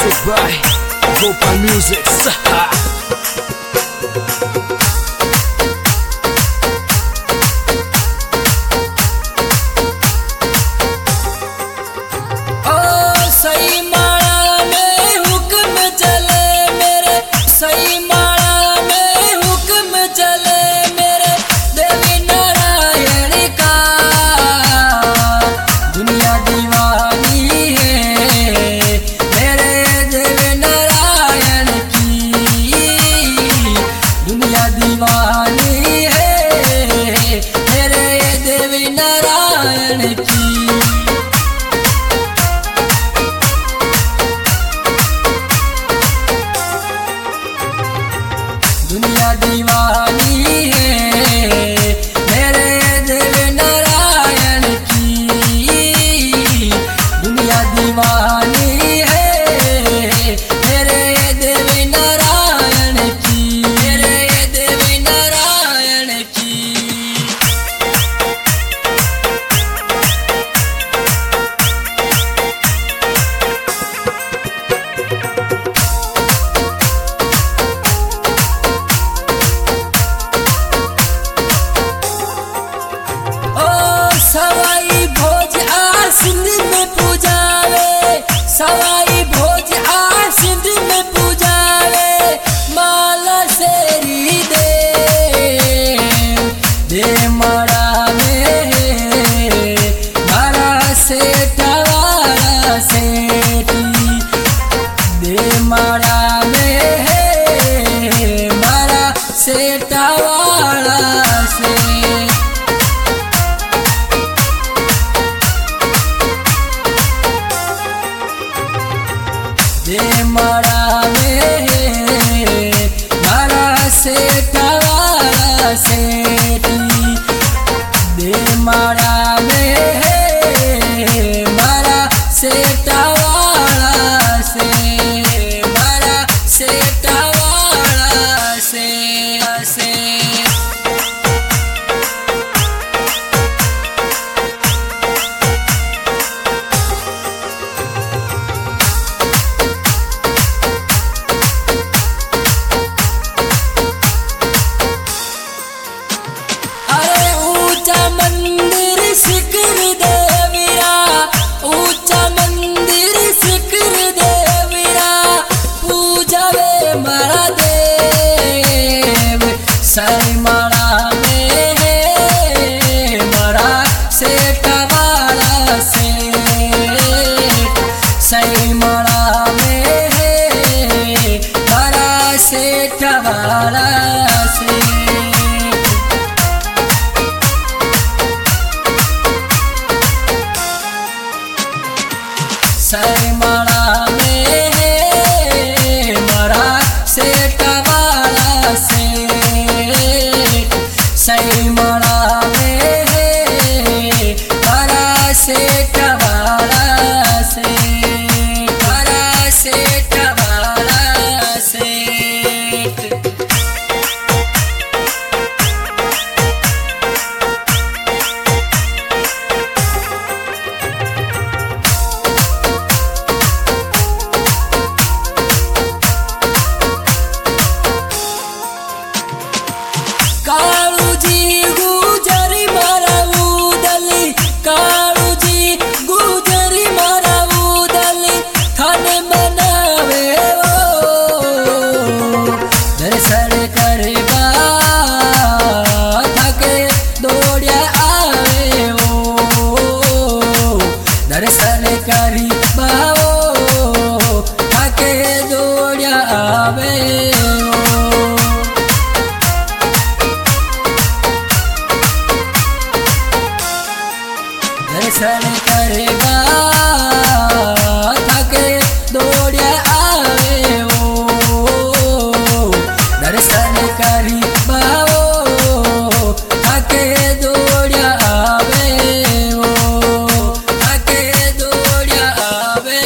Music by Vocal Music. दुनिया दीवानी है मेरे देव नारायण की। दुनिया दीवानी है मेरे देव नारायण की। मेरे देव नारायण की। सवाई भोज आसिंद में पूजावे, सवाई भोज आसिंद में पूजावे। माला शेरी दे मरा में मारा सेठवाड़ा सेठी। दे मरा में मारा सेठवाड़ा से। दे मरा में मारा सेठवाड़ा सेठी। दे मरा में मारा सेठवाड़ा से। मारा सेठवाड़ा से। मंदिर शिखर देवीरा, ऊंचा मंदिर शिखर देवीरा। पूजावे मरा देव सई मरा में मरा सेठवाड़ा से। सई मरा में मरा सेठवाड़ा से। सई मरा में मरा सेठवाड़ा से। सई मरा में मरा सेठवाड़ा से। मरा सेठवाड़ा से। कालू जी गुजरी मारा उदली, कालू जी गुजरी मारा उदली। थान बनावे दर्शन करवा थके दौड़िया आवे दर्शन करी बाओ थके दौड़िया आवे। दर्शन करवा थके दौड़िया आवे दर्शन करी बाओ थके दौड़िया आवे थके दौड़िया आवे।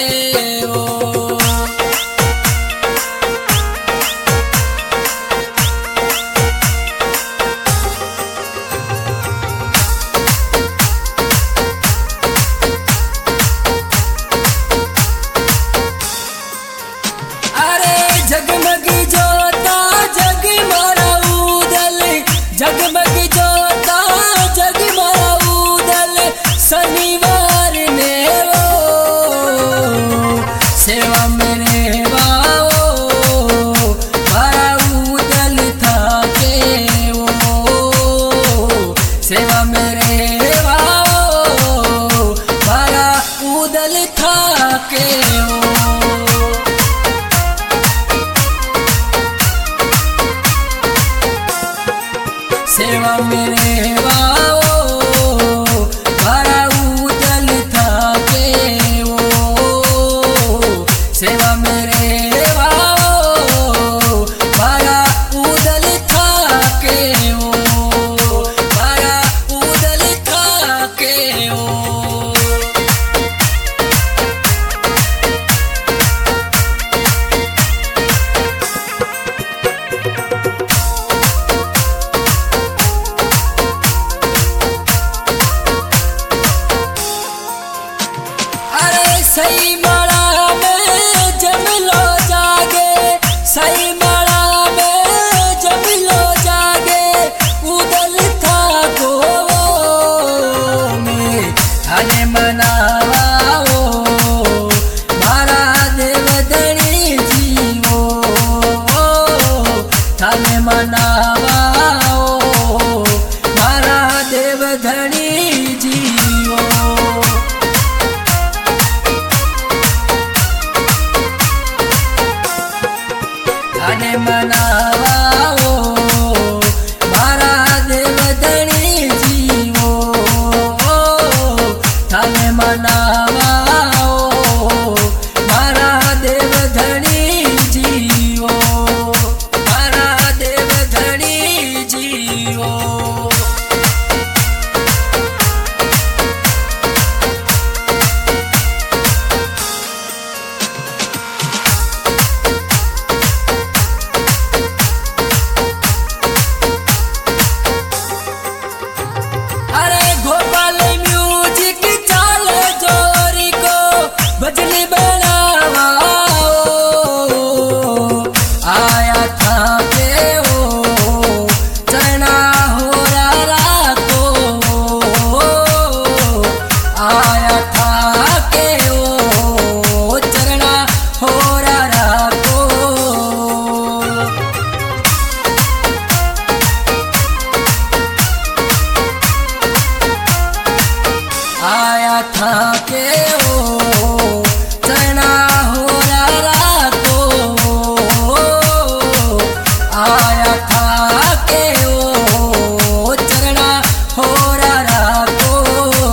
सही माला में जमलो जागे, सही माला में जमलो जागे, उदल था को में थाने मनावाओ मारा देव धनी जीवो, थाने मनावाओ मारा देव धनी जीवो। थाने मनावाओ मारा देव धनी जीवो, थाने मनावाओ मारा देव धनी जीवो, मारा देव धनी जीवो। अरे गोपाल म्यूजिक चाले जोरी को बजली बनावाओ, आया था के ओ चना हो रहा तो, आया था के ओ चना हो रहा तो। आया था के ओ चना हो रहा तो, आया था के ओ चना हो रहा तो,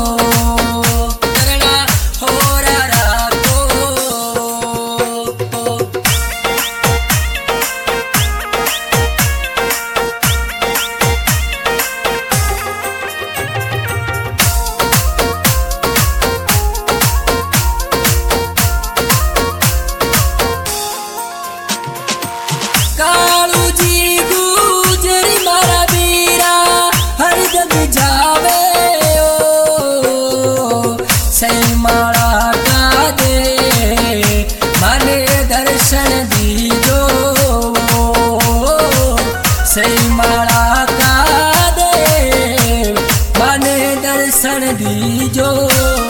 चना हो रहा तो। कालू जी गुजरी मारा बीरा हर जग जावे ओ, सही माला का दे माने दर्शन दीजो, सही माला का दे माने दर्शन दीजो।